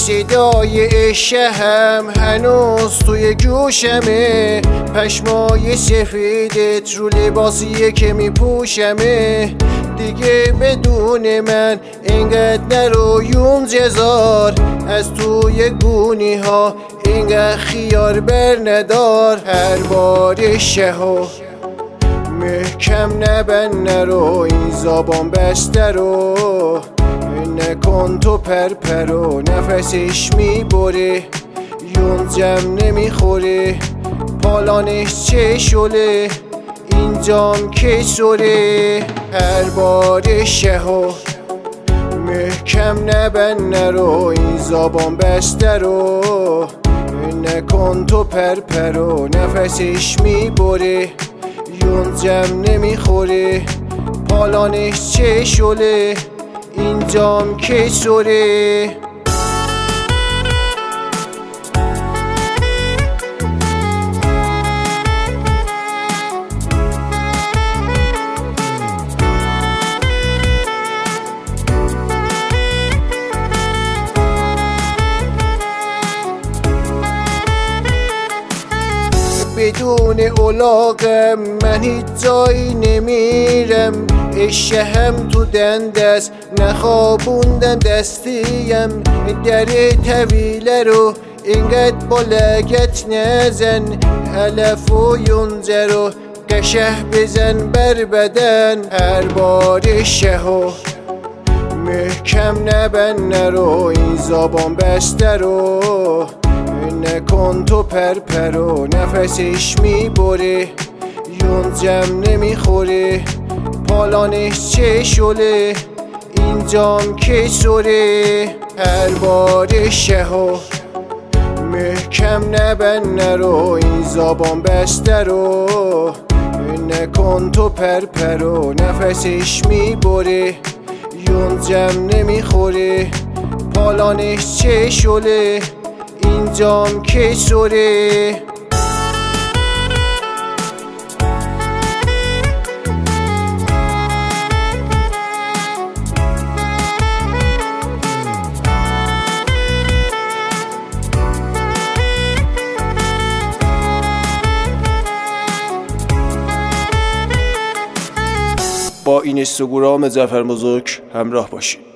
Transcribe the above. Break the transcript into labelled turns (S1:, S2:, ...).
S1: صدای شهم هنوز توی گوشمه، پشمای سفیدت رو لباسیه که میپوشمه. دیگه بدون من اینقدر نرو یون جزار، از توی گونی ها اینقدر خیار بر ندار. هر بار شهو محکم نبند نرو، این زبان بسته رو نکن تو پرپرو. نفسش میبره یون جمع نمیخوره، پالانش چه شله اینجام که سره. هر بار شهو محکم نبند نرو، این زبان بسته رو نکن تو پرپرو. نفسش میبره یون جمع نمیخوره، پالانش چه شله اینجام که سره. بدون اولاقم من هیچ جایی نمیرم، شهم تو دندست نخوابوندم دستیم. در طویله رو اینقدر با لگت نزن، علف و یونجه رو قشه بزن بر بدن. هر بار شهو محکم نبند نرو، این زبان بسته رو نکن تو پرپرو. نفسش میبره یون جمع نمیخوره، پالانش چه شله اینجام که سره. هر بار شهو محکم نبند نرو، این زبان بسته رو نکن تو پرپرو. نفسش میبره یون جمع نمیخوره، پالانش چه شله اینجام که سره.
S2: با اینستاگرام ظفر بزرگ همراه باشید.